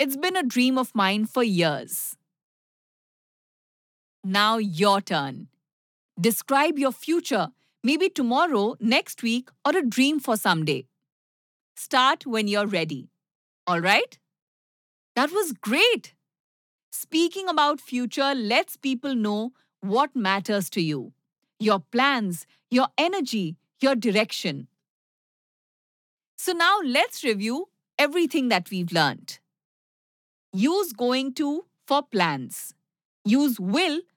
It's been a dream of mine for years. Now, your turn. Describe your future, maybe tomorrow, next week, or a dream for someday. Start when you're ready. All right? That was great. Speaking about future lets people know what matters to you. Your plans, your energy, your direction. So now let's review everything that we've learned. Use going to for plans. Use will